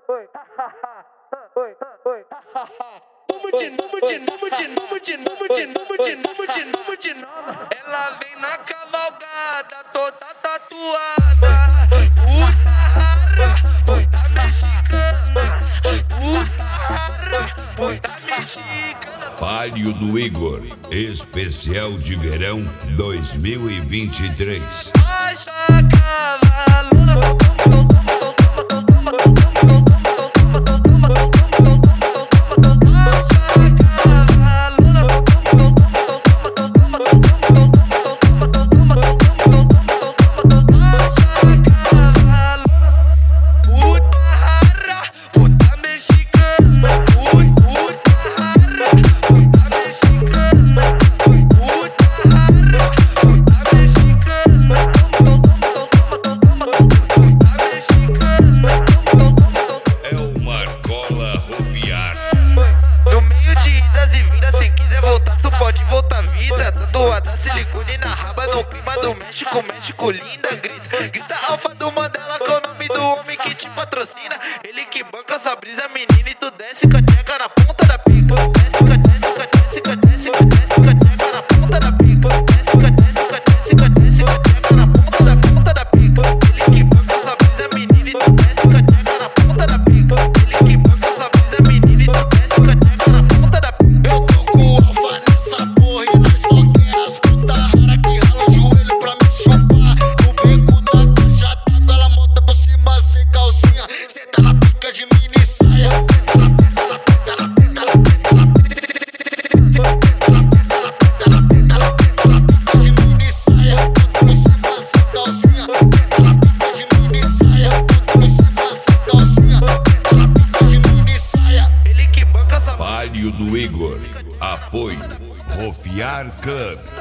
Ela vem na cavalgada, toda tatuada. Puta rara, puta mexicana. Puta rara, puta mexicana. Palio do Igor, especial de verão 2023. Baixa a cavalona. No meio de idas e vindas, se quiser voltar, tu pode voltar vida. Tatuada, silicone na raba, no clima do México, México linda. Grita alfa do Mandela, com o nome do homem que te patrocina. Ele que banca essa brisa, menina, e tu desce com a tcheca na ponta da pica. Desce com a tcheca na ponta da pica. Desce com a tcheca na ponta da pica. Ele que banca essa brisa, menina, e tu desce com a tcheca na ponta da pica. Ele que banca essa brisa, menina, e tu desce com a tcheca na ponta da pica. Eu tô com alfa nessa porra e nós só quer as puta rara que rala o joelho pra me chupar. No beco da caixa d'água, ela monta por cima sem calcinha. Senta na pica de mini saia. De mini saia, por cima sem calcinha. Na pica de mini saia, por cima sem calcinha. Na pica de mini saia. Ele que banca essa Palio do Igor, apoio Rofiar Club.